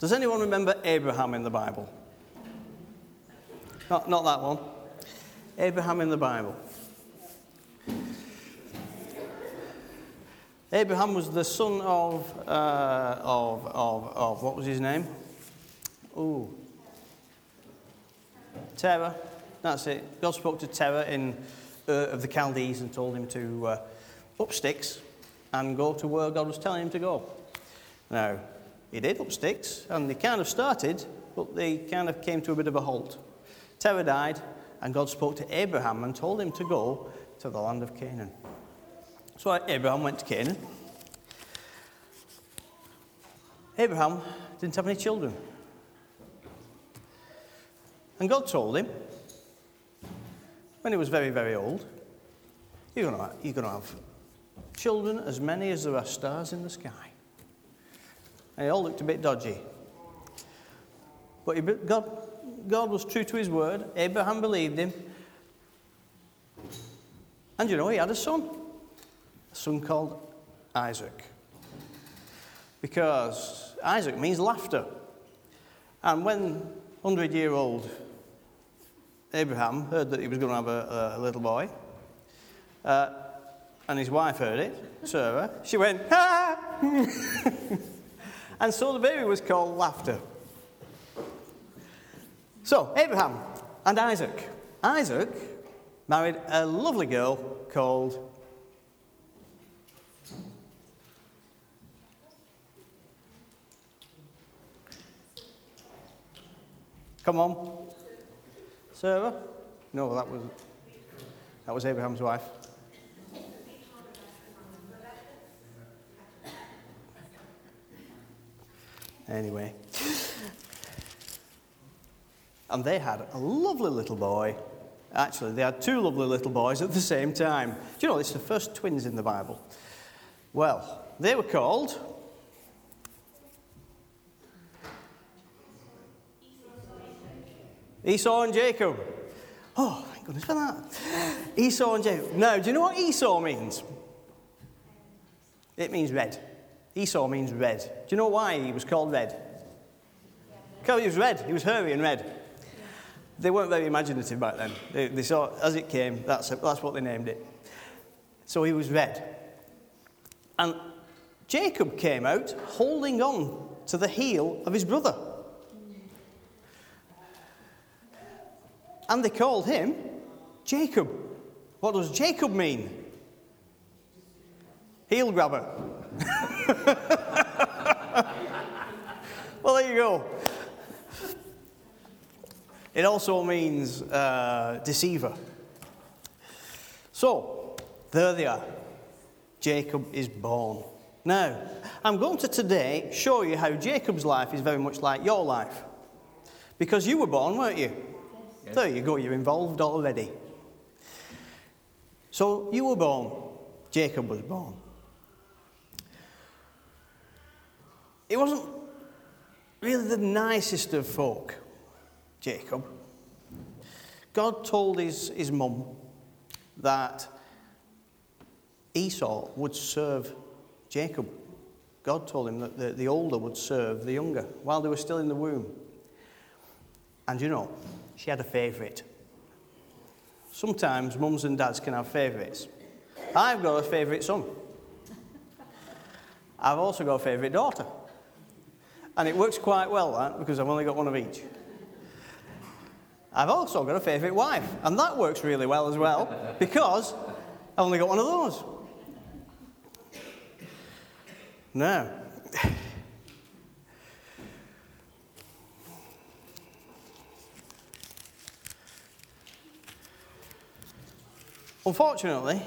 Does anyone remember Abraham in the Bible? Not that one. Abraham in the Bible. Abraham was the son of what was his name? Terah. That's it. God spoke to Terah in of the Chaldees and told him to up sticks and go to where God was telling him to go. Now, he did up sticks, and they kind of started, but they kind of came to a bit of a halt. Terah died, and God spoke to Abraham and told him to go to the land of Canaan. So Abraham went to Canaan. Abraham didn't have any children. And God told him, when he was very, very old, you're going to have children as many as there are stars in the sky. And it all looked a bit dodgy. But God was true to his word. Abraham believed him. And he had a son called Isaac. Because Isaac means laughter. And when 100-year-old Abraham heard that he was going to have a little boy, and his wife heard it, Sarah, she went, ha! And so the baby was called Laughter. So, Abraham and Isaac. Isaac married a lovely girl called Come on. Sarah? No, that was Abraham's wife. Anyway. And they had a lovely little boy. Actually, they had two lovely little boys at the same time. Do you know, it's the first twins in the Bible. Well, they were called Esau and Jacob. Oh, thank goodness for that. Esau and Jacob. Now, do you know what Esau means? It means red. Esau means red. Do you know why he was called red? Because he was red. He was hairy and red. They weren't very imaginative back then. They saw, as it came, that's what they named it. So he was red. And Jacob came out holding on to the heel of his brother. And they called him Jacob. What does Jacob mean? Heel grabber. Well, there you go. It also means deceiver. So, there they are. Jacob is born. Now, I'm going to today show you how Jacob's life is very much like your life. Because you were born, weren't you? Yes. There you go, you're involved already. So, you were born. Jacob was born. He wasn't really the nicest of folk, Jacob. God told his mum that Esau would serve Jacob. God told him that the older would serve the younger while they were still in the womb. And you know, she had a favourite. Sometimes mums and dads can have favourites. I've got a favourite son. I've also got a favourite daughter. And it works quite well, that, because I've only got one of each. I've also got a favourite wife, and that works really well as well, because I've only got one of those. Now, unfortunately,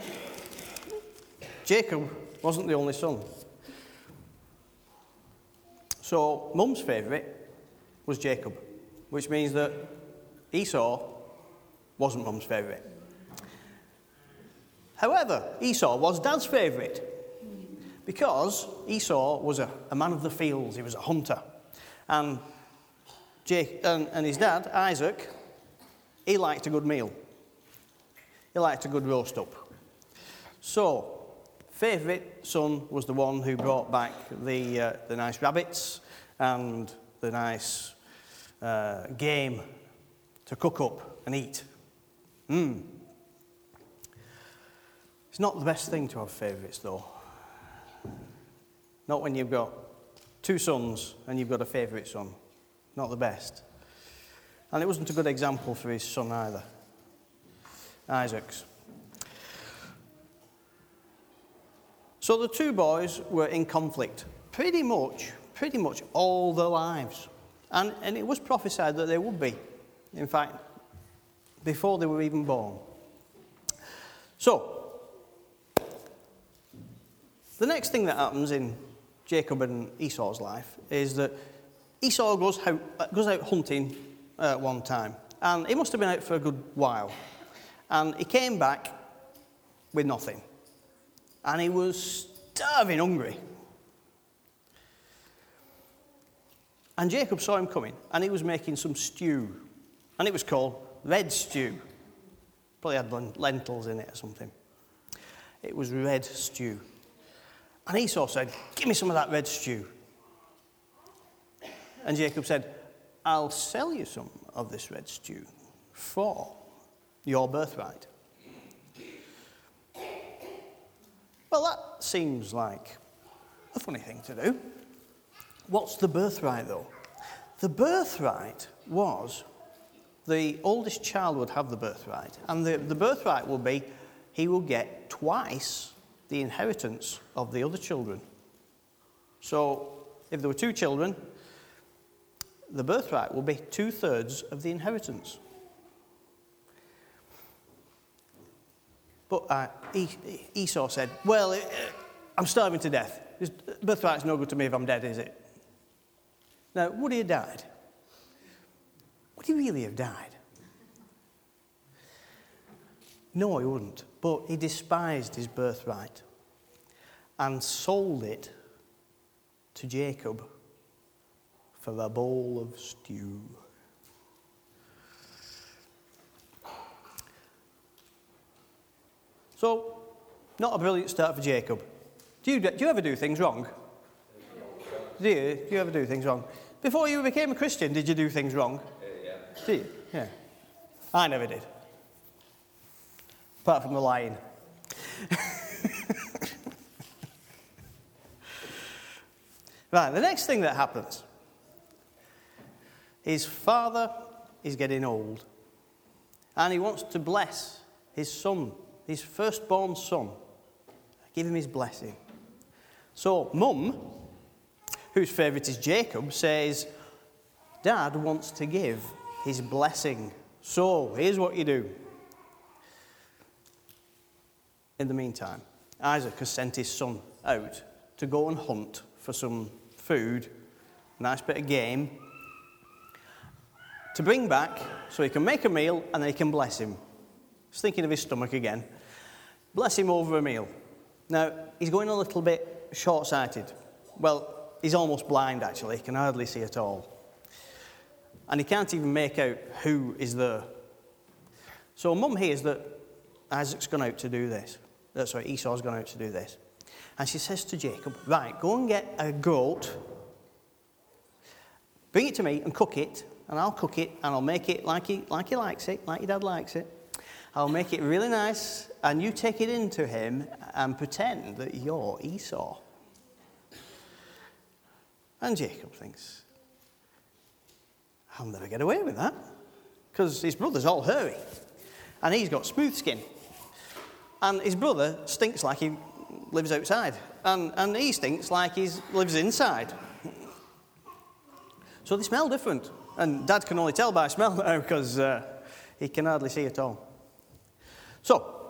Jacob wasn't the only son. So, Mum's favourite was Jacob, which means that Esau wasn't Mum's favourite. However, Esau was Dad's favourite, because Esau was a man of the fields. He was a hunter. And his dad, Isaac, he liked a good meal. He liked a good roast up. So, favourite son was the one who brought back the nice rabbits and the nice game to cook up and eat. It's not the best thing to have favourites, though. Not when you've got 2 sons and you've got a favourite son. Not the best. And it wasn't a good example for his son either, Isaac's. So the 2 boys were in conflict pretty much all their lives. And it was prophesied that they would be. In fact, before they were even born. So, the next thing that happens in Jacob and Esau's life is that Esau goes out hunting one time. And he must have been out for a good while. And he came back with nothing. And he was starving hungry. And Jacob saw him coming, and he was making some stew. And it was called red stew. Probably had lentils in it or something. It was red stew. And Esau said, "Give me some of that red stew." And Jacob said, "I'll sell you some of this red stew for your birthright." Well, that seems like a funny thing to do. What's the birthright, though? The birthright was the oldest child would have the birthright. And the birthright will be he will get twice the inheritance of the other children. So if there were 2 children, the birthright will be 2/3 of the inheritance. But Esau said, "Well, I'm starving to death. This birthright's no good to me if I'm dead, is it?" Now, would he have died? Would he really have died? No, he wouldn't. But he despised his birthright and sold it to Jacob for a bowl of stew. So, not a brilliant start for Jacob. Do you ever do things wrong? Do you ever do things wrong? Before you became a Christian, did you do things wrong? Yeah. Did you? Yeah. I never did. Apart from the lying. Right, the next thing that happens. His father is getting old. And he wants to bless his son, his firstborn son. Give him his blessing. So, Mum, whose favourite is Jacob, says, "Dad wants to give his blessing. So, here's what you do." In the meantime, Isaac has sent his son out to go and hunt for some food, a nice bit of game, to bring back so he can make a meal and then he can bless him. He's thinking of his stomach again. Bless him over a meal. Now, he's going a little bit short-sighted. Well, he's almost blind, actually. He can hardly see at all. And he can't even make out who is there. So Mum hears that Isaac's gone out to do this. Esau's gone out to do this. And she says to Jacob, "Right, go and get a goat. Bring it to me and cook it. And I'll cook it and I'll make it like he likes it, like your dad likes it. I'll make it really nice. And you take it into him and pretend that you're Esau." And Jacob thinks, "I'll never get away with that." Because his brother's all hairy. And he's got smooth skin. And his brother stinks like he lives outside. And he stinks like he lives inside. So they smell different. And Dad can only tell by smell now because he can hardly see at all. So,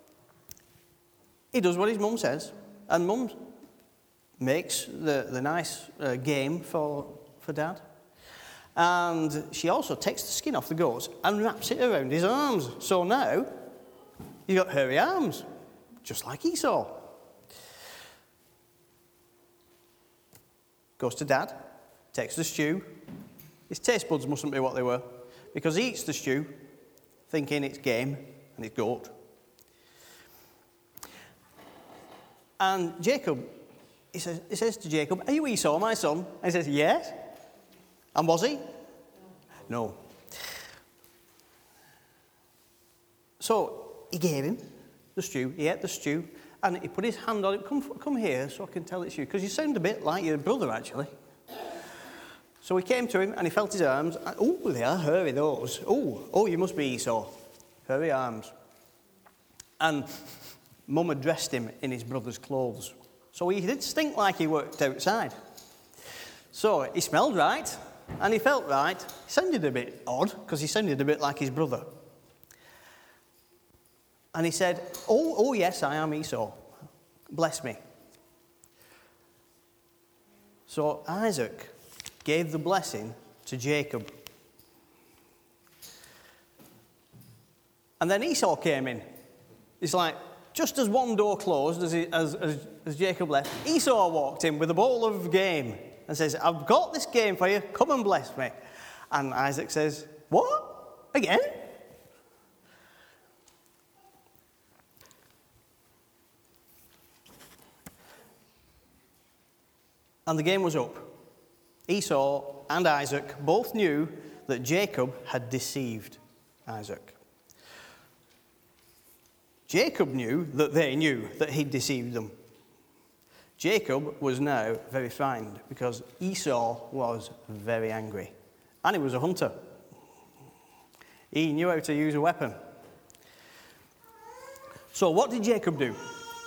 he does what his mum says. And Mum makes the nice game for Dad. And she also takes the skin off the goat and wraps it around his arms. So now, he's got hairy arms, just like Esau. Goes to Dad, takes the stew. His taste buds mustn't be what they were, because he eats the stew, thinking it's game and it's goat. And Jacob, he says to Jacob, "Are you Esau, my son?" And he says, "Yes." And was he? No. So he gave him the stew. He ate the stew, and he put his hand on it. Come here so I can tell it's you, because you sound a bit like your brother, actually. So he came to him, and he felt his arms. Oh, they are hairy, those. Oh, you must be Esau. Hairy arms. And Mum had dressed him in his brother's clothes. So he did stink like he worked outside. So he smelled right, and he felt right. He sounded a bit odd, because he sounded a bit like his brother. And he said, oh, yes, I am Esau. Bless me. So Isaac gave the blessing to Jacob. And then Esau came in. It's like, just as one door closed, as Jacob left, Esau walked in with a bowl of game and says, I've got this game for you, come and bless me. And Isaac says, what? Again? And the game was up. Esau and Isaac both knew that Jacob had deceived Isaac. Jacob knew that they knew that he'd deceived them. Jacob was now very frightened because Esau was very angry. And he was a hunter. He knew how to use a weapon. So what did Jacob do?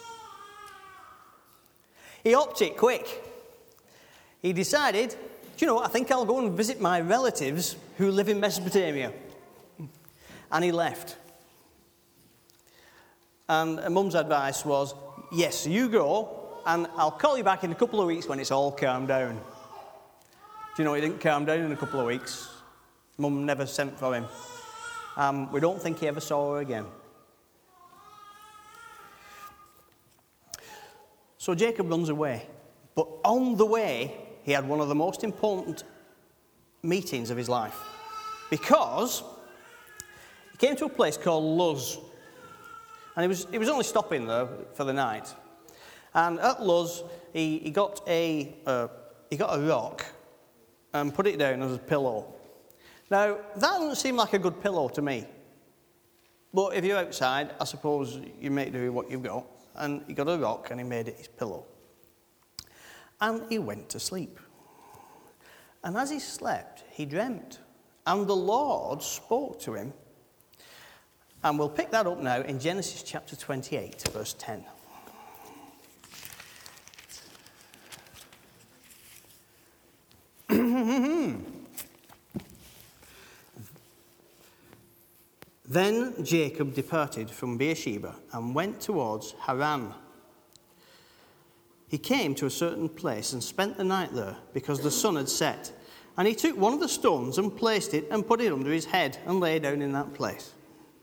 He upped it quick. He decided, I think I'll go and visit my relatives who live in Mesopotamia. And he left. And Mum's advice was, yes, you go, and I'll call you back in a couple of weeks when it's all calmed down. Do you know he didn't calm down in a couple of weeks? Mum never sent for him. We don't think he ever saw her again. So Jacob runs away. But on the way, he had one of the most important meetings of his life. Because he came to a place called Luz. And he was only stopping there for the night. And at Luz, he got a rock and put it down as a pillow. Now, that doesn't seem like a good pillow to me. But if you're outside, I suppose you make do with what you've got. And he got a rock and he made it his pillow. And he went to sleep. And as he slept, he dreamt. And the Lord spoke to him. And we'll pick that up now in Genesis chapter 28, verse 10. Then Jacob departed from Beersheba and went towards Haran. He came to a certain place and spent the night there because the sun had set. And he took one of the stones and placed it and put it under his head and lay down in that place.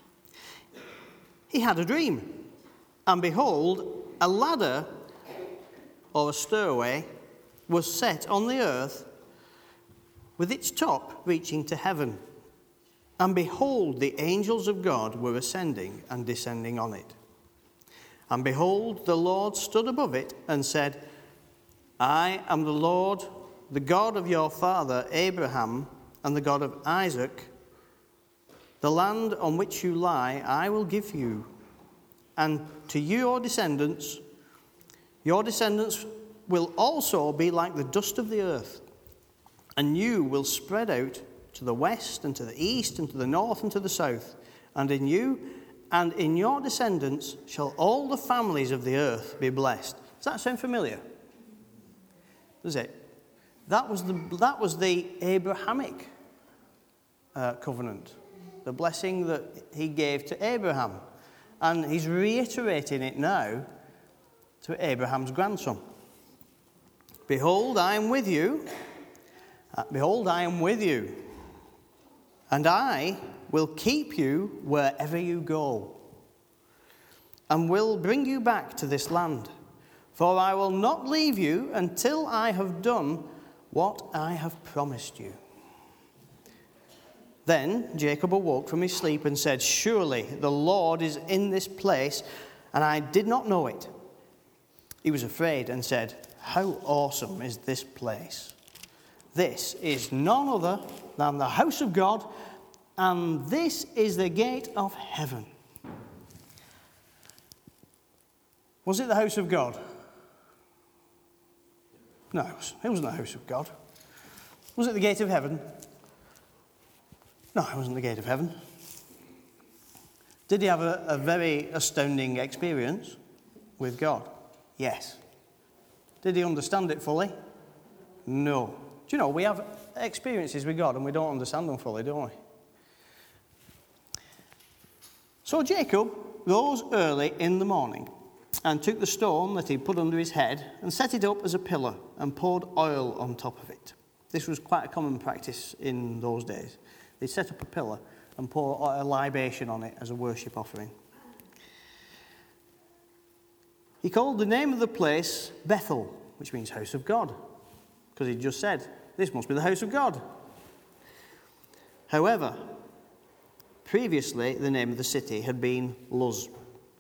He had a dream, and behold, a ladder or a stairway was set on the earth with its top reaching to heaven. And behold, the angels of God were ascending and descending on it. And behold, the Lord stood above it and said, I am the Lord, the God of your father Abraham, and the God of Isaac. The land on which you lie I will give you, and to your descendants will also be like the dust of the earth, and you will spread out to the west and to the east and to the north and to the south, and in you and in your descendants shall all the families of the earth be blessed. Does that sound familiar? Does it? That was the Abrahamic covenant, the blessing that he gave to Abraham. And he's reiterating it now to Abraham's grandson. Behold, I am with you. Behold, I am with you. And I will keep you wherever you go, and will bring you back to this land. For I will not leave you until I have done what I have promised you. Then Jacob awoke from his sleep and said, Surely the Lord is in this place, and I did not know it. He was afraid and said, How awesome is this place! This is none other than the house of God, and this is the gate of heaven. Was it the house of God? No, it wasn't the house of God. Was it the gate of heaven? No, it wasn't the gate of heaven. Did he have a very astounding experience with God? Yes. Did he understand it fully? No. Do you know, we have experiences with God and we don't understand them fully, don't we? So Jacob rose early in the morning and took the stone that he put under his head and set it up as a pillar and poured oil on top of it. This was quite a common practice in those days. They'd set up a pillar and pour a libation on it as a worship offering. He called the name of the place Bethel, which means house of God, because he just said, this must be the house of God. However, previously the name of the city had been Luz.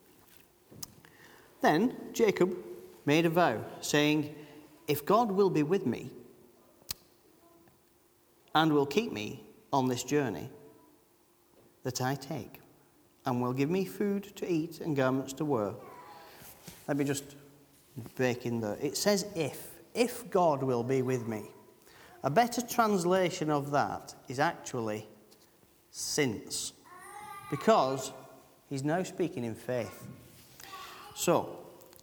Then Jacob made a vow, saying, if God will be with me and will keep me on this journey that I take, and will give me food to eat and garments to wear. Let me just break in there. It says if God will be with me. A better translation of that is actually since, because he's now speaking in faith. So,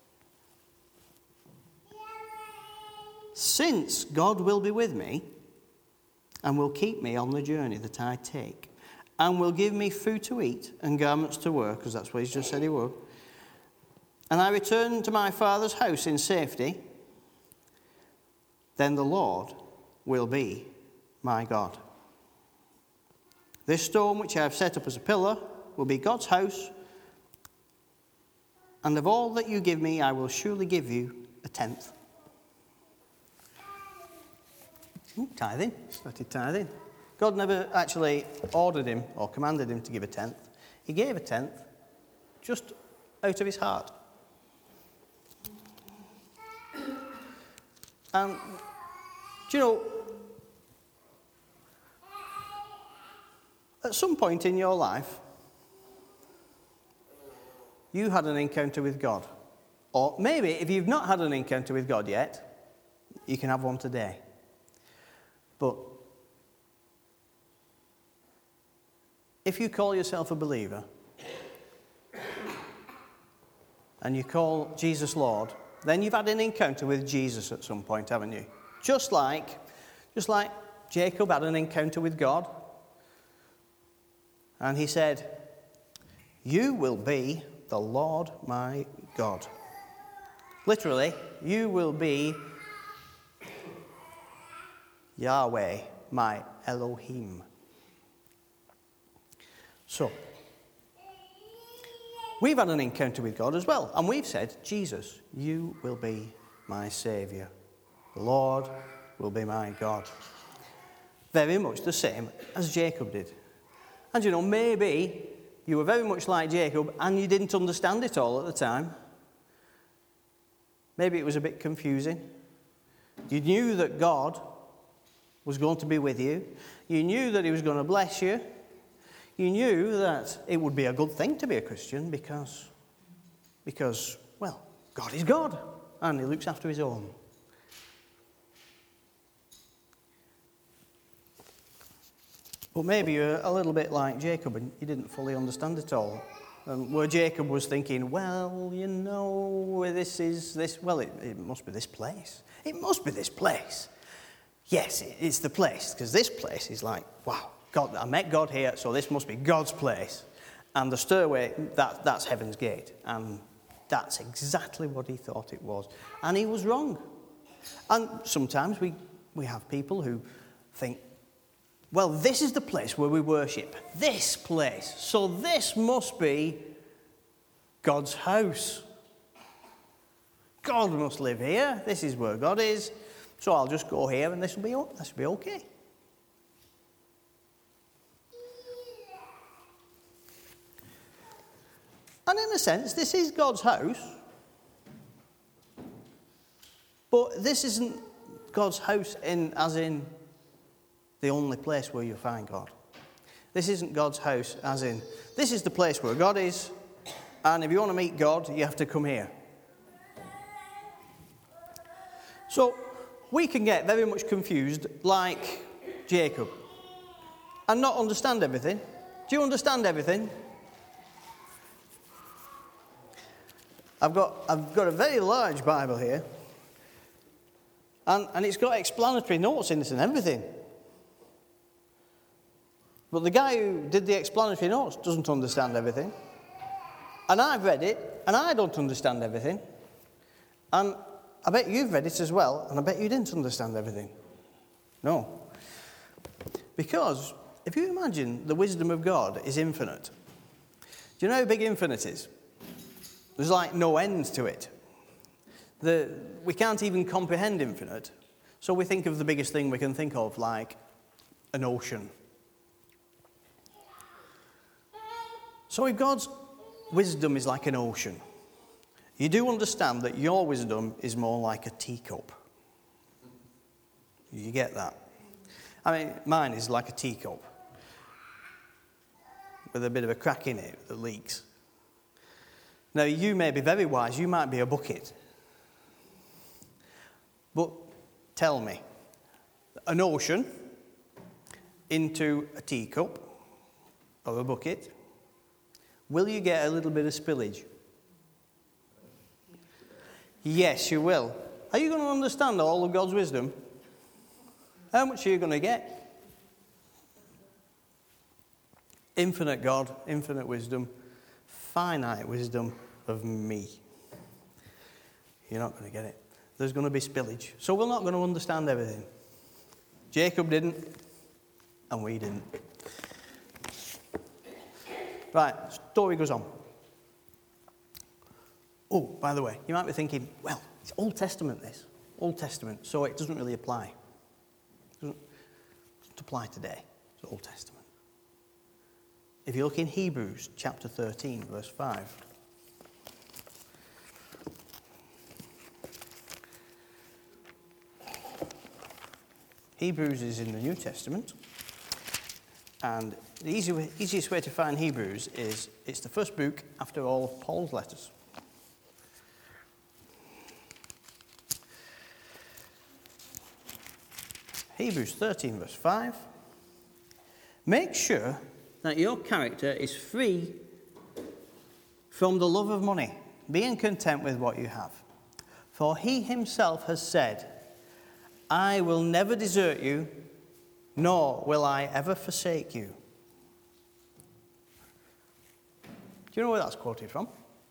since God will be with me and will keep me on the journey that I take, and will give me food to eat and garments to wear, because that's what he's just said he would, and I return to my father's house in safety, then the Lord will be my God. This stone which I have set up as a pillar will be God's house, and of all that you give me, I will surely give you a tenth. Tithing. Started tithing. God never actually ordered him or commanded him to give a tenth. He gave a tenth just out of his heart. And, do you know, at some point in your life, you had an encounter with God. Or maybe if you've not had an encounter with God yet, you can have one today. But if you call yourself a believer and you call Jesus Lord, then you've had an encounter with Jesus at some point, haven't you? Just like Jacob had an encounter with God. And he said, you will be the Lord my God. Literally, you will be Yahweh, my Elohim. So, we've had an encounter with God as well, and we've said, Jesus, you will be my Saviour. The Lord will be my God. Very much the same as Jacob did. And you know, maybe you were very much like Jacob and you didn't understand it all at the time. Maybe it was a bit confusing. You knew that God was going to be with you. You knew that he was going to bless you. You knew that it would be a good thing to be a Christian because, well, God is God and he looks after his own. But maybe you're a little bit like Jacob and you didn't fully understand it all. And where Jacob was thinking, well, you know, it must be this place. It must be this place. Yes, it's the place, because this place is like, wow, God, I met God here, so this must be God's place. And the stairway, that's heaven's gate. And that's exactly what he thought it was. And he was wrong. And sometimes we have people who think, well, this is the place where we worship. This place. So this must be God's house. God must live here. This is where God is. So I'll just go here and this will be okay. And in a sense, this is God's house. But this isn't God's house as in the only place where you'll find God. This isn't God's house, as in, this is the place where God is, and if you want to meet God, you have to come here. So, we can get very much confused, like Jacob, and not understand everything. Do you understand everything? I've got a very large Bible here, and it's got explanatory notes in it and everything. But the guy who did the explanatory notes doesn't understand everything. And I've read it, and I don't understand everything. And I bet you've read it as well, and I bet you didn't understand everything. No. Because if you imagine the wisdom of God is infinite, do you know how big infinite is? There's like no end to it. We can't even comprehend infinite. So we think of the biggest thing we can think of, like an ocean. So if God's wisdom is like an ocean, you do understand that your wisdom is more like a teacup. You get that? I mean, mine is like a teacup with a bit of a crack in it that leaks. Now, you may be very wise. You might be a bucket. But tell me, an ocean into a teacup or a bucket, will you get a little bit of spillage? Yes, you will. Are you going to understand all of God's wisdom? How much are you going to get? Infinite God, infinite wisdom, finite wisdom of me. You're not going to get it. There's going to be spillage. So we're not going to understand everything. Jacob didn't, and we didn't. Right, story goes on. Oh, by the way, you might be thinking, well, it's Old Testament this. Old Testament, so it doesn't really apply. It doesn't apply today. It's Old Testament. If you look in Hebrews chapter 13, verse 5. Hebrews is in the New Testament. And the easiest way to find Hebrews is it's the first book after all of Paul's letters. Hebrews 13, verse 5. Make sure that your character is free from the love of money, being content with what you have. For he himself has said, I will never desert you, nor will I ever forsake you. Do you know where that's quoted from?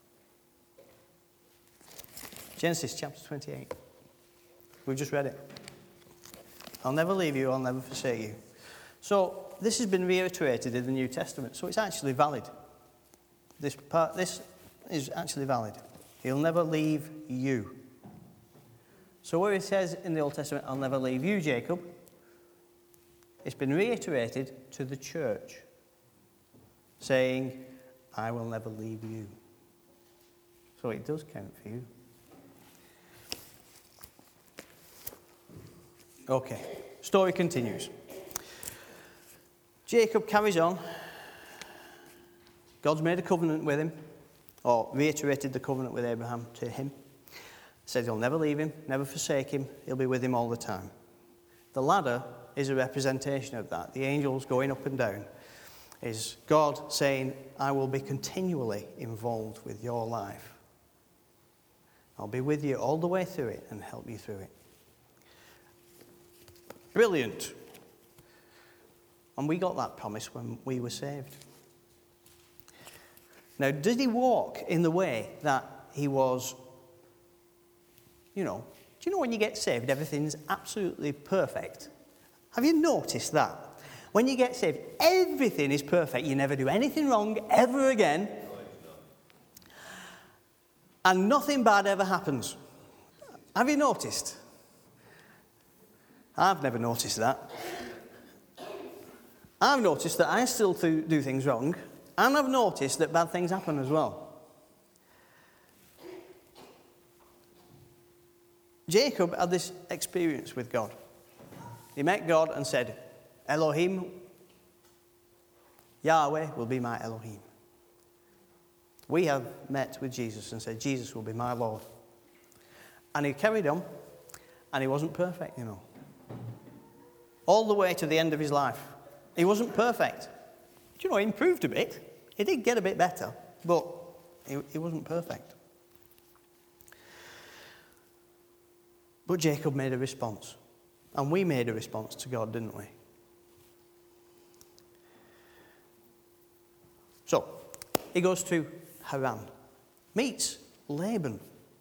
Genesis chapter 28. We've just read it. I'll never leave you, I'll never forsake you. So this has been reiterated in the New Testament, so it's actually valid. This is actually valid. He'll never leave you. So where it says in the Old Testament, I'll never leave you, Jacob, it's been reiterated to the church, saying, I will never leave you. So it does count for you. Okay, story continues. Jacob carries on. God's made a covenant with him, or reiterated the covenant with Abraham to him. Said he'll never leave him, never forsake him, he'll be with him all the time. The ladder is a representation of that. The angels going up and down is God saying, I will be continually involved with your life. I'll be with you all the way through it and help you through it. Brilliant. And we got that promise when we were saved. Now, did he walk in the way that he was, do you know when you get saved, everything's absolutely perfect? Have you noticed that? When you get saved, everything is perfect. You never do anything wrong ever again. And nothing bad ever happens. Have you noticed? I've never noticed that. I've noticed that I still do things wrong, and I've noticed that bad things happen as well. Jacob had this experience with God. He met God and said, Elohim, Yahweh will be my Elohim. We have met with Jesus and said, Jesus will be my Lord. And he carried on, and he wasn't perfect, you know. All the way to the end of his life. He wasn't perfect. Do you know, he improved a bit. He did get a bit better, but he wasn't perfect. But Jacob made a response. And we made a response to God, didn't we? So, he goes to Haran. Meets Laban.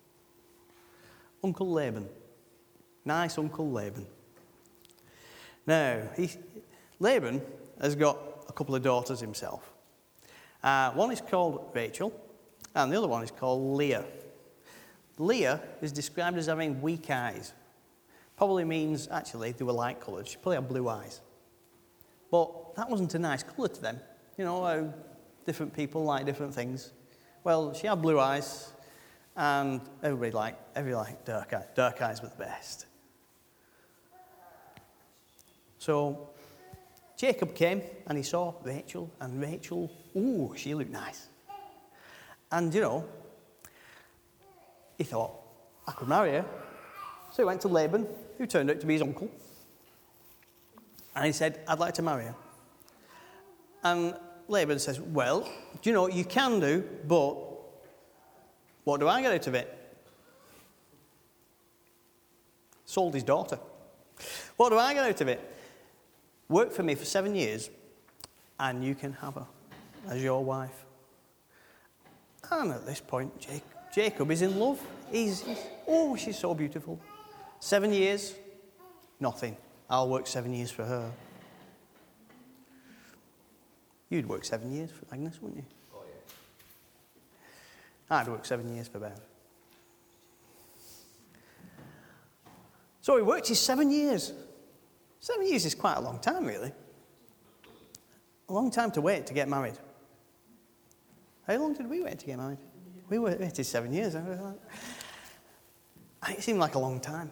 Uncle Laban. Nice Uncle Laban. Now, Laban has got a couple of daughters himself. One is called Rachel, and the other one is called Leah. Leah is described as having weak eyes. Probably means, actually, they were light-coloured. She probably had blue eyes. But that wasn't a nice colour to them. You know, how different people like different things. Well, she had blue eyes, and everybody liked dark eyes. Dark eyes were the best. So Jacob came, and he saw Rachel, and Rachel, ooh, she looked nice. And, you know, he thought, I could marry her. So he went to Laban, who turned out to be his uncle. And he said, I'd like to marry her. And Laban says, well, do you know, you can do, but what do I get out of it? Sold his daughter. What do I get out of it? Work for me for 7 years, and you can have her as your wife. And at this point, Jacob is in love. Oh, she's so beautiful. 7 years, nothing. I'll work 7 years for her. You'd work 7 years for Agnes, wouldn't you? Oh, yeah. I'd work 7 years for Bev. So he worked his 7 years. 7 years is quite a long time, really. A long time to wait to get married. How long did we wait to get married? We waited 7 years. It seemed like a long time.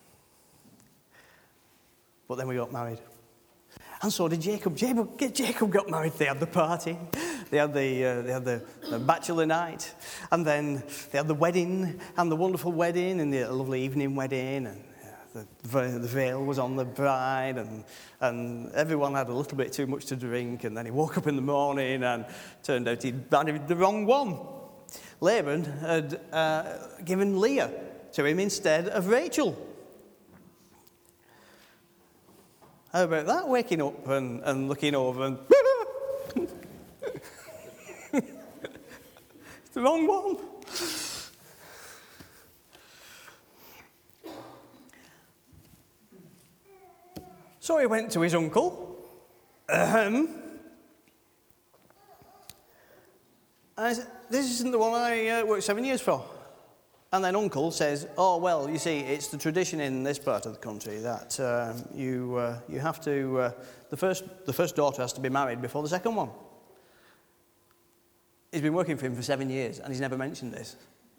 But then we got married. And so did Jacob. Jacob got married. They had the party. They had the bachelor night. And then they had the wedding, and the wonderful wedding, and the lovely evening wedding. And the veil was on the bride, and everyone had a little bit too much to drink. And then he woke up in the morning, and turned out he'd married the wrong one. Laban had given Leah to him instead of Rachel. How about that, waking up and looking over and... It's the wrong one. So he went to his uncle. And I said, this isn't the one I worked 7 years for. And then uncle says, oh, well, you see, it's the tradition in this part of the country that you have to, the first daughter has to be married before the second one. He's been working for him for 7 years, and he's never mentioned this.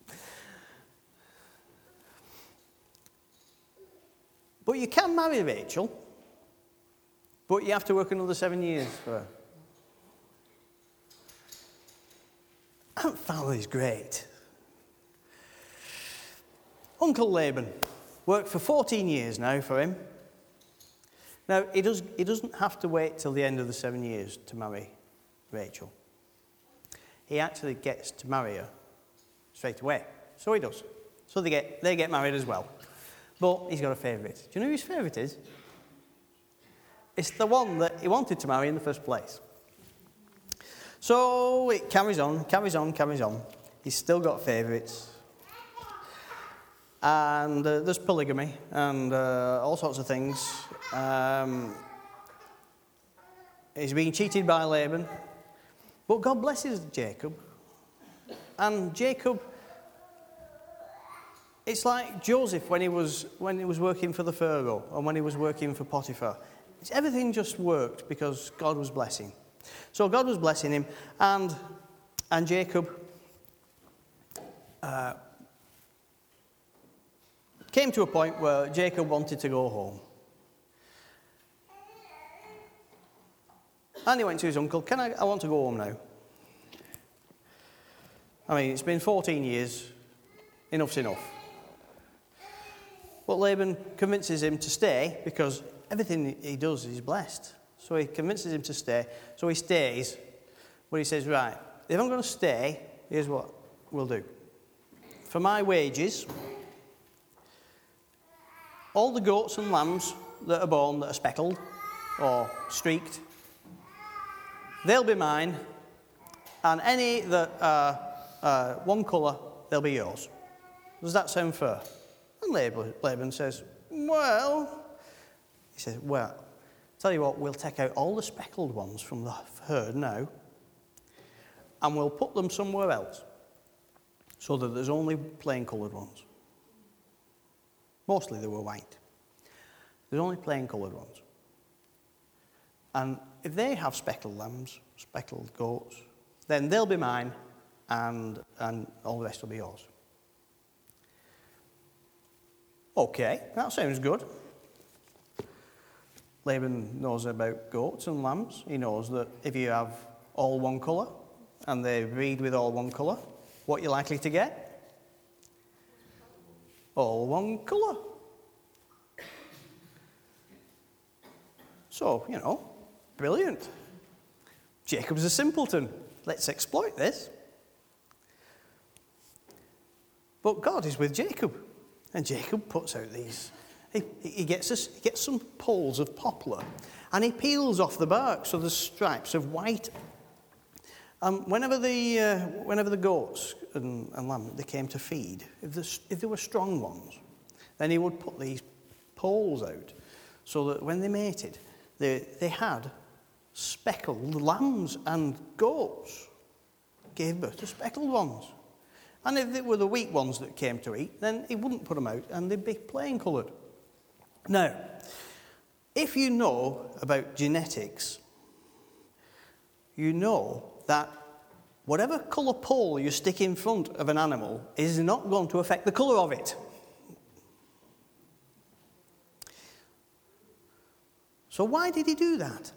But you can marry Rachel, but you have to work another 7 years for her. Aunt Fowler's great. Uncle Laban worked for 14 years now for him. Now, he doesn't have to wait till the end of the 7 years to marry Rachel. He actually gets to marry her straight away. So he does. So they get married as well. But he's got a favourite. Do you know who his favourite is? It's the one that he wanted to marry in the first place. So it carries on. He's still got favourites. And there's polygamy and all sorts of things. He's being cheated by Laban. But God blesses Jacob. And Jacob, it's like Joseph when he was working for the Pharaoh and when he was working for Potiphar. Everything just worked because God was blessing. So God was blessing him, and Jacob came to a point where Jacob wanted to go home. And he went to his uncle, I want to go home now. I mean, it's been 14 years, enough's enough. But Laban convinces him to stay because everything he does is blessed. So he convinces him to stay. So he stays. But he says, right, if I'm going to stay, here's what we'll do. For my wages, all the goats and lambs that are born that are speckled or streaked, they'll be mine. And any that are one colour, they'll be yours. Does that sound fair? And Laban says, well, tell you what, we'll take out all the speckled ones from the herd now, and we'll put them somewhere else, so that there's only plain coloured ones. Mostly they were white. There's only plain coloured ones. And if they have speckled lambs, speckled goats, then they'll be mine, and all the rest will be yours. Okay, that sounds good. Laban knows about goats and lambs. He knows that if you have all one colour and they breed with all one colour, what you're likely to get? All one colour. So, brilliant. Jacob's a simpleton. Let's exploit this. But God is with Jacob. And Jacob puts out these. He gets some poles of poplar, and he peels off the bark so there's stripes of white. Whenever the goats and lamb they came to feed, if there were strong ones, then he would put these poles out so that when they mated, they had speckled lambs and goats gave birth to speckled ones. And if it were the weak ones that came to eat, then he wouldn't put them out and they'd be plain coloured. Now, if you know about genetics, you know that whatever colour pole you stick in front of an animal is not going to affect the colour of it. So why did he do that?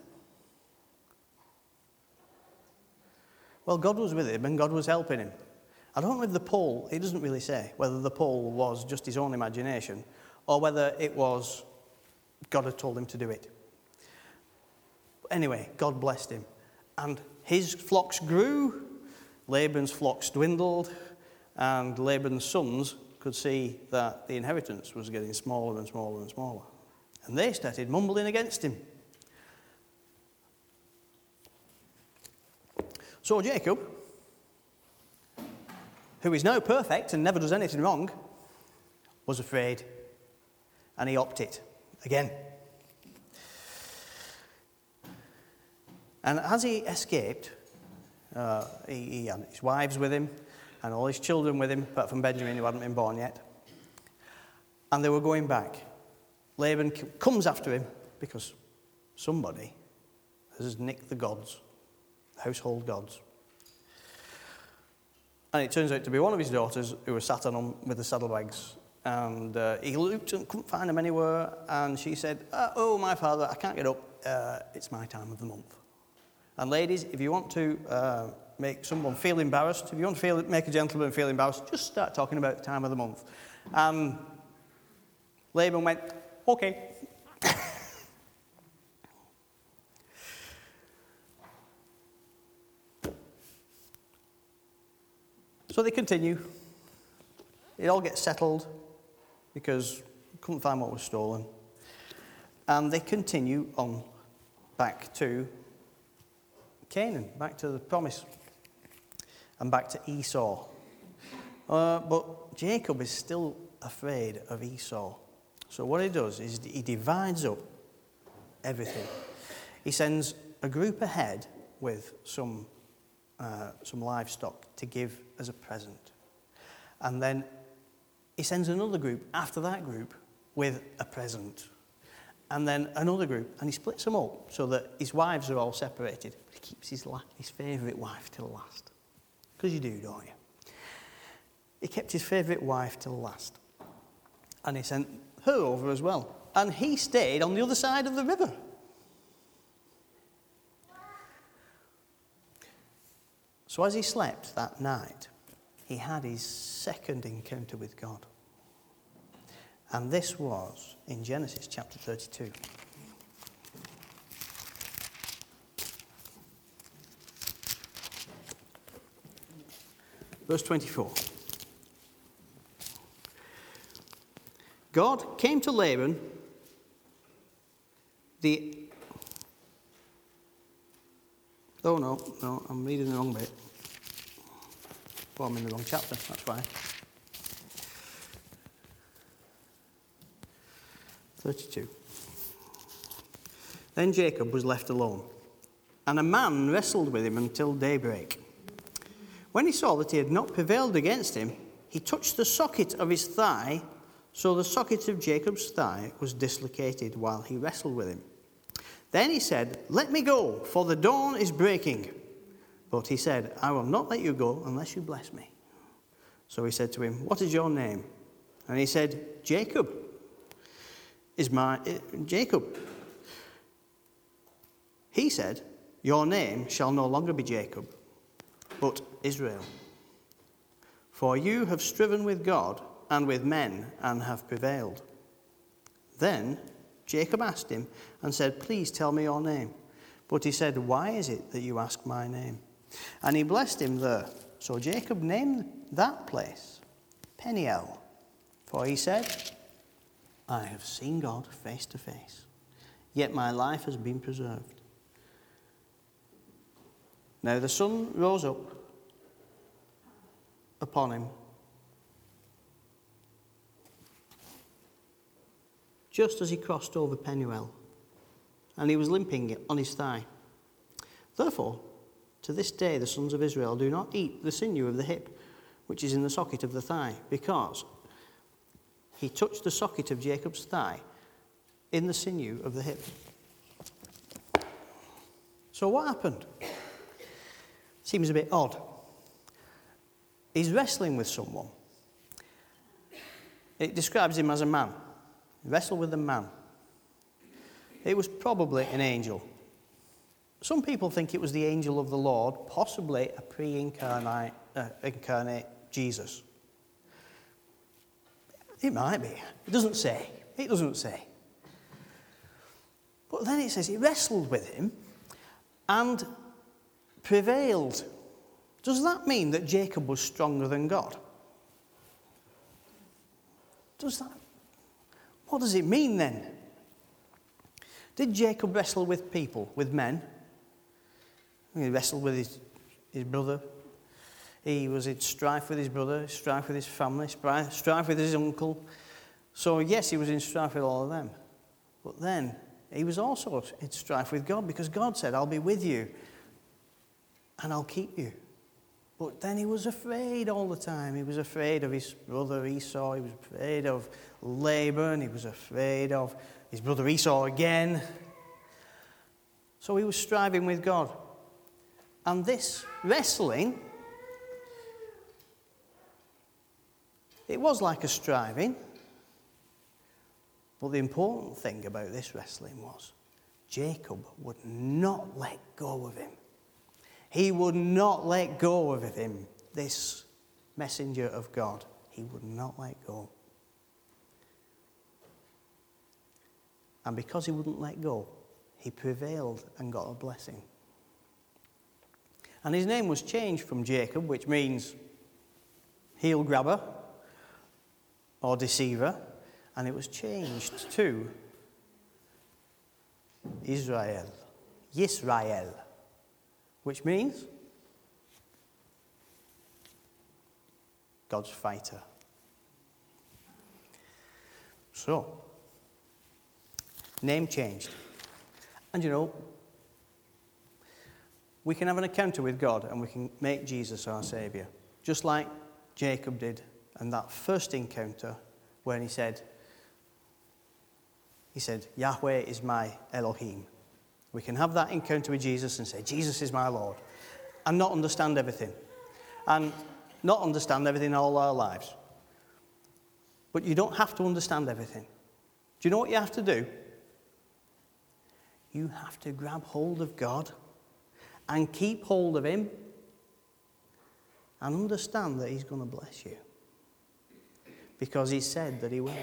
Well, God was with him and God was helping him. I don't know if the pole, it doesn't really say whether the pole was just his own imagination or whether it was God had told him to do it. But anyway, God blessed him. And his flocks grew, Laban's flocks dwindled, and Laban's sons could see that the inheritance was getting smaller and smaller and smaller. And they started mumbling against him. So Jacob, who is now perfect and never does anything wrong, was afraid, and he opted again. And as he escaped, he had his wives with him and all his children with him, apart from Benjamin, who hadn't been born yet. And they were going back. Laban comes after him because somebody has nicked the gods, household gods. And it turns out to be one of his daughters who was sat on him with the saddlebags. And he looked and couldn't find them anywhere. And she said, oh, my father, I can't get up. It's my time of the month. And ladies, if you want to make someone feel embarrassed, if you want to make a gentleman feel embarrassed, just start talking about the time of the month. Laban went, okay. So they continue. It all gets settled because they couldn't find what was stolen. And they continue on back to Canaan, back to the promise, and back to Esau. But Jacob is still afraid of Esau. So what he does is he divides up everything. He sends a group ahead with some livestock to give as a present. And then he sends another group after that group with a present. And then another group, and he splits them up so that his wives are all separated. But he keeps his favourite wife till last. Because you do, don't you? He kept his favourite wife till last. And he sent her over as well. And he stayed on the other side of the river. So as he slept that night, he had his second encounter with God. And this was in Genesis chapter 32. Verse 24. God came to Laban, Oh, no, I'm reading the wrong bit. Well, I'm in the wrong chapter, that's why. 32. Then Jacob was left alone, and a man wrestled with him until daybreak. When he saw that he had not prevailed against him, he touched the socket of his thigh, so the socket of Jacob's thigh was dislocated while he wrestled with him. Then he said, "Let me go, for the dawn is breaking." But he said, "I will not let you go unless you bless me." So he said to him, "What is your name?" And he said, "Jacob is Jacob." He said, "Your name shall no longer be Jacob, but Israel. For you have striven with God and with men and have prevailed." Then Jacob asked him and said, "Please tell me your name." But he said, "Why is it that you ask my name?" And he blessed him there. So Jacob named that place Peniel, for he said, "I have seen God face to face, yet my life has been preserved." Now the sun rose up upon him just as he crossed over Penuel, and he was limping on his thigh. Therefore, to this day the sons of Israel do not eat the sinew of the hip, which is in the socket of the thigh, because he touched the socket of Jacob's thigh in the sinew of the hip. So what happened? Seems a bit odd. He's wrestling with someone. It describes him as a man. He wrestled with a man. It was probably an angel. Some people think it was the angel of the Lord, possibly a pre-incarnate Jesus. It might be. It doesn't say. But then it says he wrestled with him and prevailed. Does that mean that Jacob was stronger than God? What does it mean then? Did Jacob wrestle with people, with men? He wrestled with his brother. He was in strife with his brother, strife with his family, strife with his uncle. So yes, he was in strife with all of them. But then he was also in strife with God, because God said, "I'll be with you and I'll keep you." But then he was afraid all the time. He was afraid of his brother Esau. He was afraid of Laban. He was afraid of his brother Esau again. So he was striving with God. And this wrestling, it was like a striving. But the important thing about this wrestling was Jacob would not let go of him. He would not let go of him, this messenger of God. He would not let go. And because he wouldn't let go, he prevailed and got a blessing. And his name was changed from Jacob, which means heel grabber or deceiver, and it was changed to Israel, Yisrael, which means God's fighter. So, name changed. And you know, we can have an encounter with God and we can make Jesus our Saviour, just like Jacob did. And that first encounter when he said, "Yahweh is my Elohim." We can have that encounter with Jesus and say, "Jesus is my Lord," and not understand everything. And not understand everything all our lives. But you don't have to understand everything. Do you know what you have to do? You have to grab hold of God and keep hold of him and understand that he's going to bless you. Because he said that he will.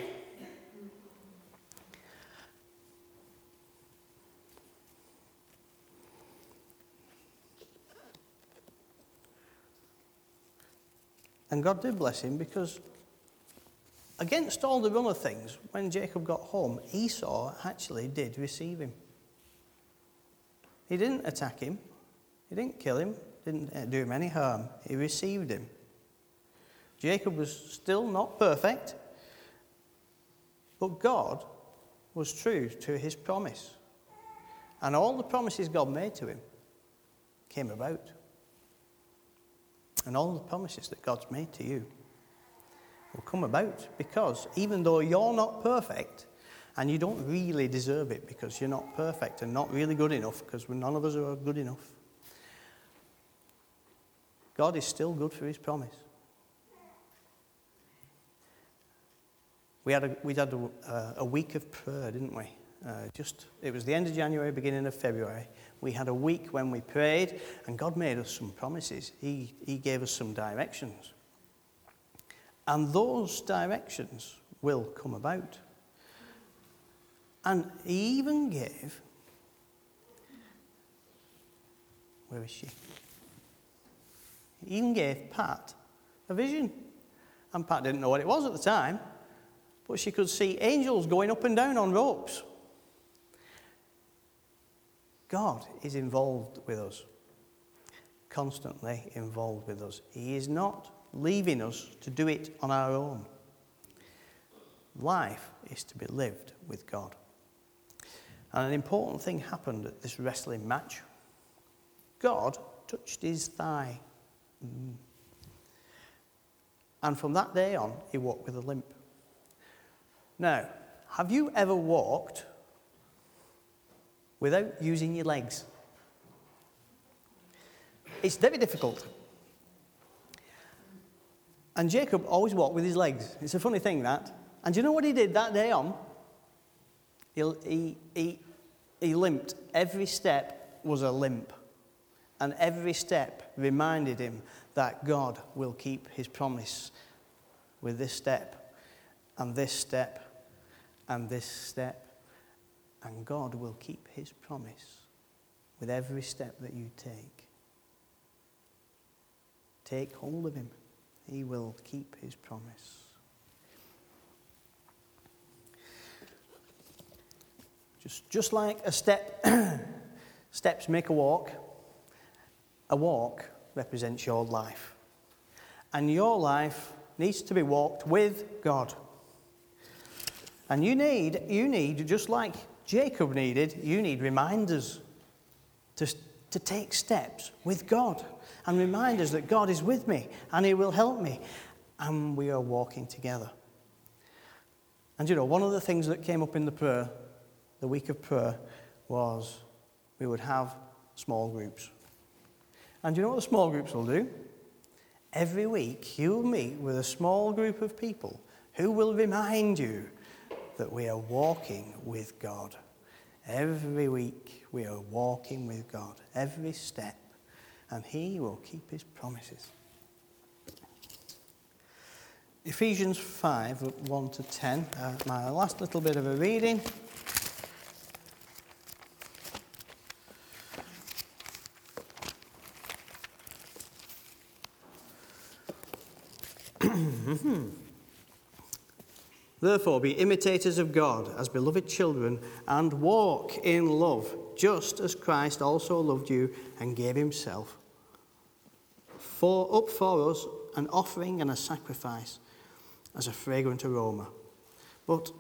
And God did bless him because against all the other things, when Jacob got home, Esau actually did receive him. He didn't attack him. He didn't kill him. Didn't do him any harm. He received him. Jacob was still not perfect, but God was true to his promise. And all the promises God made to him came about. And all the promises that God's made to you will come about because even though you're not perfect, and you don't really deserve it because you're not perfect and not really good enough, because none of us are good enough, God is still good for his promise. We had a week of prayer, didn't we? It was the end of January, beginning of February. We had a week when we prayed, and God made us some promises. He gave us some directions. And those directions will come about. And he even gave... Where is she? He even gave Pat a vision. And Pat didn't know what it was at the time, but she could see angels going up and down on ropes. God is involved with us, constantly involved with us. He is not leaving us to do it on our own. Life is to be lived with God. And an important thing happened at this wrestling match. God touched his thigh. And from that day on, he walked with a limp. Now, have you ever walked without using your legs? It's very difficult. And Jacob always walked with his legs. It's a funny thing, that. And do you know what he did that day on? He limped. Every step was a limp. And every step reminded him that God will keep his promise with this step, and this step, and this step. And God will keep his promise with every step that you take. Take hold of him. He will keep his promise. Just like a step, steps make a walk represents your life. And your life needs to be walked with God. And you need, just like Jacob needed, you need reminders to take steps with God. And reminders that God is with me and he will help me. And we are walking together. And you know, one of the things that came up in the week of prayer, was we would have small groups. And you know what the small groups will do? Every week you'll meet with a small group of people who will remind you that we are walking with God. Every week we are walking with God, every step, and he will keep his promises. Ephesians 5, 1 to 10, my last little bit of a reading. Therefore, be imitators of God as beloved children and walk in love, just as Christ also loved you and gave himself up for us, an offering and a sacrifice as a fragrant aroma. But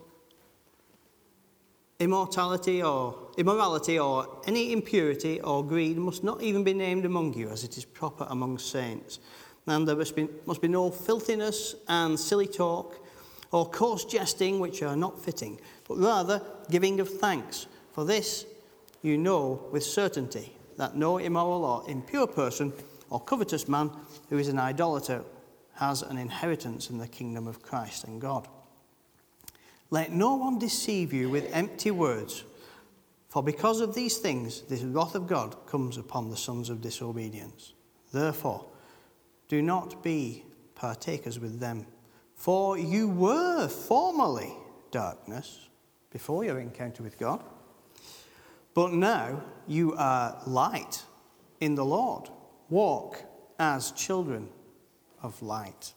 immorality or any impurity or greed must not even be named among you, as it is proper among saints. And there must be no filthiness and silly talk, or coarse jesting, which are not fitting, but rather giving of thanks. For this you know with certainty, that no immoral or impure person or covetous man who is an idolater has an inheritance in the kingdom of Christ and God. Let no one deceive you with empty words, for because of these things the wrath of God comes upon the sons of disobedience. Therefore, Do not be partakers with them. For you were formerly darkness before your encounter with God. But now you are light in the Lord. Walk as children of light.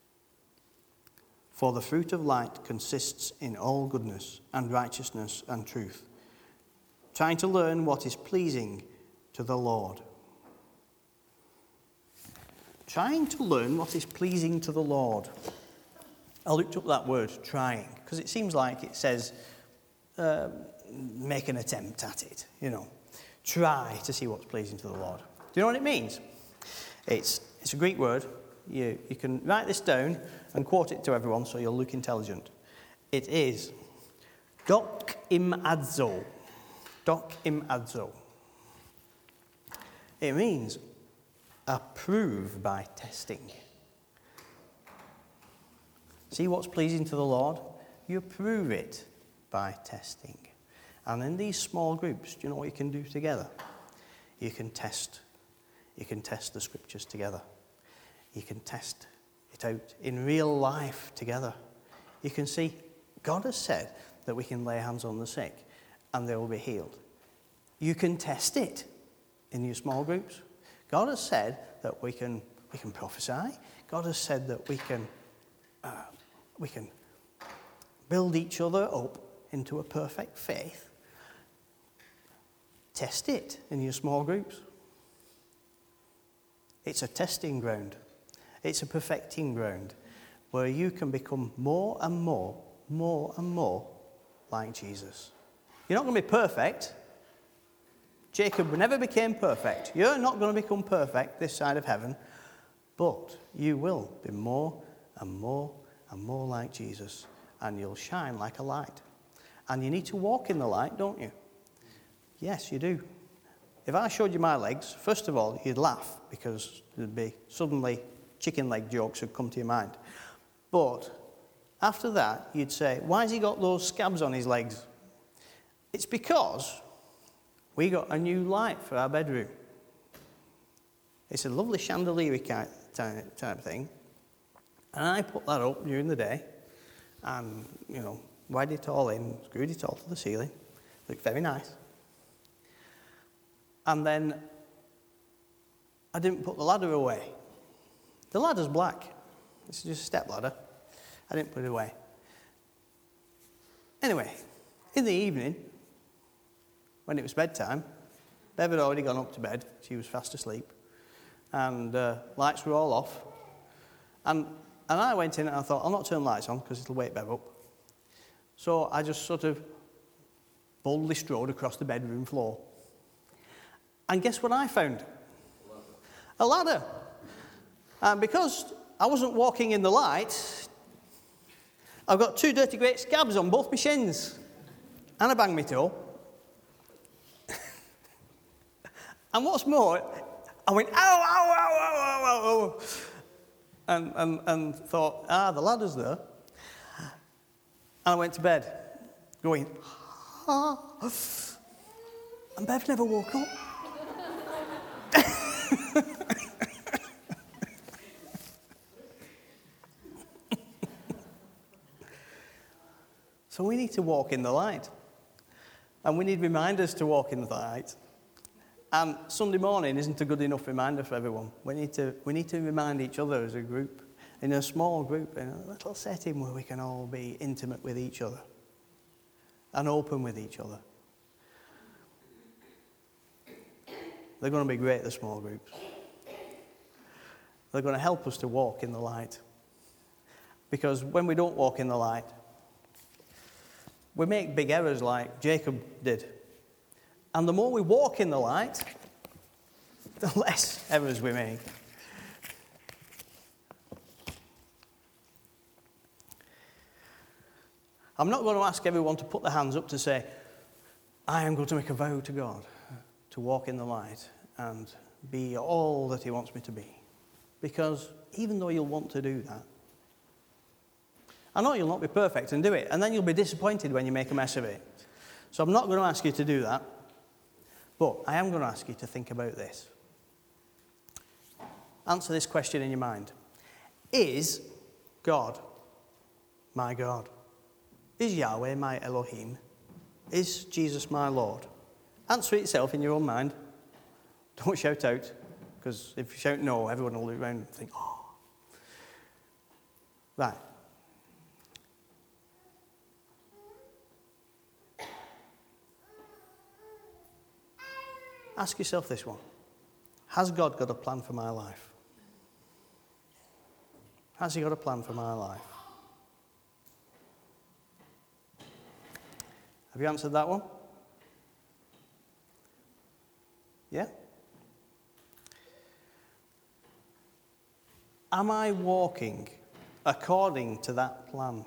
For the fruit of light consists in all goodness and righteousness and truth, trying to learn what is pleasing to the Lord. Trying to learn what is pleasing to the Lord. I looked up that word, trying, because it seems like it says, make an attempt at it, Try to see what's pleasing to the Lord. Do you know what it means? It's a Greek word. You can write this down and quote it to everyone so you'll look intelligent. It is dokimadzo. Dokimadzo. It means approve by testing. See what's pleasing to the Lord? You approve it by testing. And in these small groups, do you know what you can do together? You can test the scriptures together. You can test it out in real life together. You can see God has said that we can lay hands on the sick and they will be healed. You can test it in your small groups. God has said that we can prophesy. God has said that we can build each other up into a perfect faith. Test it in your small groups. It's a testing ground. It's a perfecting ground where you can become more and more like Jesus. You're not going to be perfect. Jacob never became perfect. You're not going to become perfect this side of heaven, but you will be more and more like Jesus, and you'll shine like a light. And you need to walk in the light, don't you? Yes, you do. If I showed you my legs, first of all, you'd laugh because there'd be suddenly chicken leg jokes would come to your mind. But after that, you'd say, why has he got those scabs on his legs? It's because we got a new light for our bedroom. It's a lovely chandelier type thing. And I put that up during the day and, wired it all in, screwed it all to the ceiling. Looked very nice. And then I didn't put the ladder away. The ladder's black. This is just a step ladder. I didn't put it away. Anyway, in the evening, when it was bedtime, Bev had already gone up to bed. She was fast asleep. And lights were all off. And I went in and I thought, I'll not turn lights on because it'll wake Bev up. So I just sort of boldly strode across the bedroom floor. And guess what I found? A ladder. And because I wasn't walking in the light, I've got two dirty great scabs on both my shins. And I banged my toe. And what's more, I went, ow, ow, ow, ow, ow, ow. And thought, the ladder's there. And I went to bed, going, and Bev never woke up. So we need to walk in the light. And we need reminders to walk in the light. And Sunday morning isn't a good enough reminder for everyone. We need to remind each other as a group, in a small group, in a little setting where we can all be intimate with each other and open with each other. They're going to be great, the small groups. They're going to help us to walk in the light. Because when we don't walk in the light, we make big errors like Jacob did. And the more we walk in the light, the less errors we make. I'm not going to ask everyone to put their hands up to say, I am going to make a vow to God to walk in the light and be all that he wants me to be. Because even though you'll want to do that, I know you'll not be perfect and do it, and then you'll be disappointed when you make a mess of it. So I'm not going to ask you to do that, but I am going to ask you to think about this. answer this question in your mind. Is God my God? Is Yahweh my Elohim? Is Jesus my Lord? Answer it yourself in your own mind. Don't shout out, because if you shout no, everyone will look around and think, oh. Right. Ask yourself this one. Has God got a plan for my life? Has he got a plan for my life? Have you answered that one? Yeah? Am I walking according to that plan?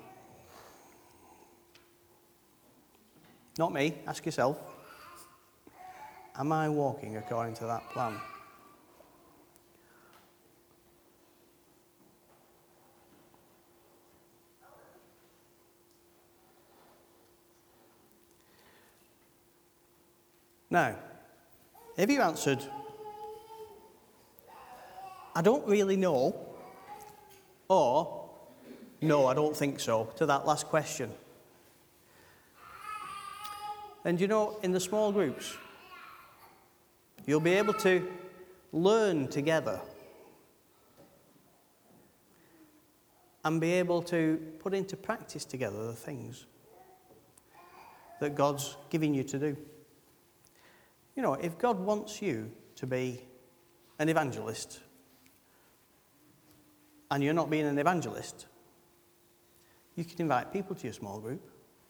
Not me, ask yourself. Am I walking according to that plan? Now, if you answered, I don't really know, or no, I don't think so, to that last question, then you know, in the small groups, you'll be able to learn together and be able to put into practice together the things that God's giving you to do. You know, if God wants you to be an evangelist and you're not being an evangelist, you can invite people to your small group.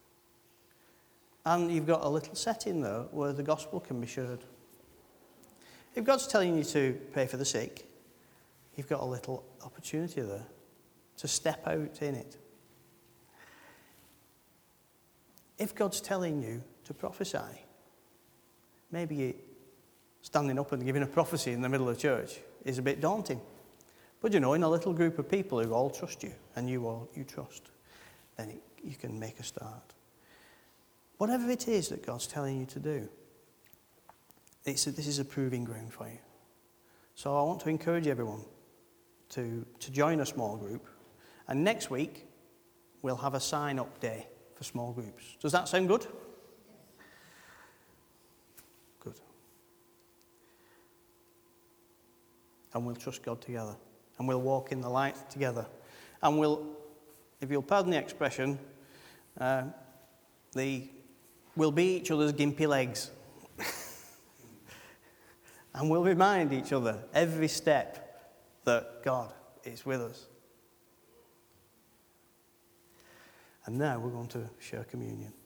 And you've got a little setting there where the gospel can be shared. If God's telling you to pray for the sick, you've got a little opportunity there to step out in it. If God's telling you to prophesy, maybe standing up and giving a prophecy in the middle of church is a bit daunting. But you know, in a little group of people who all trust you, and you trust, then you can make a start. Whatever it is that God's telling you to do, this is a proving ground for you. So I want to encourage everyone to join a small group. And next week, we'll have a sign-up day for small groups. Does that sound good? Good. And we'll trust God together. And we'll walk in the light together. And we'll, if you'll pardon the expression, we'll be each other's gimpy legs. And we'll remind each other every step that God is with us. And now we're going to share communion.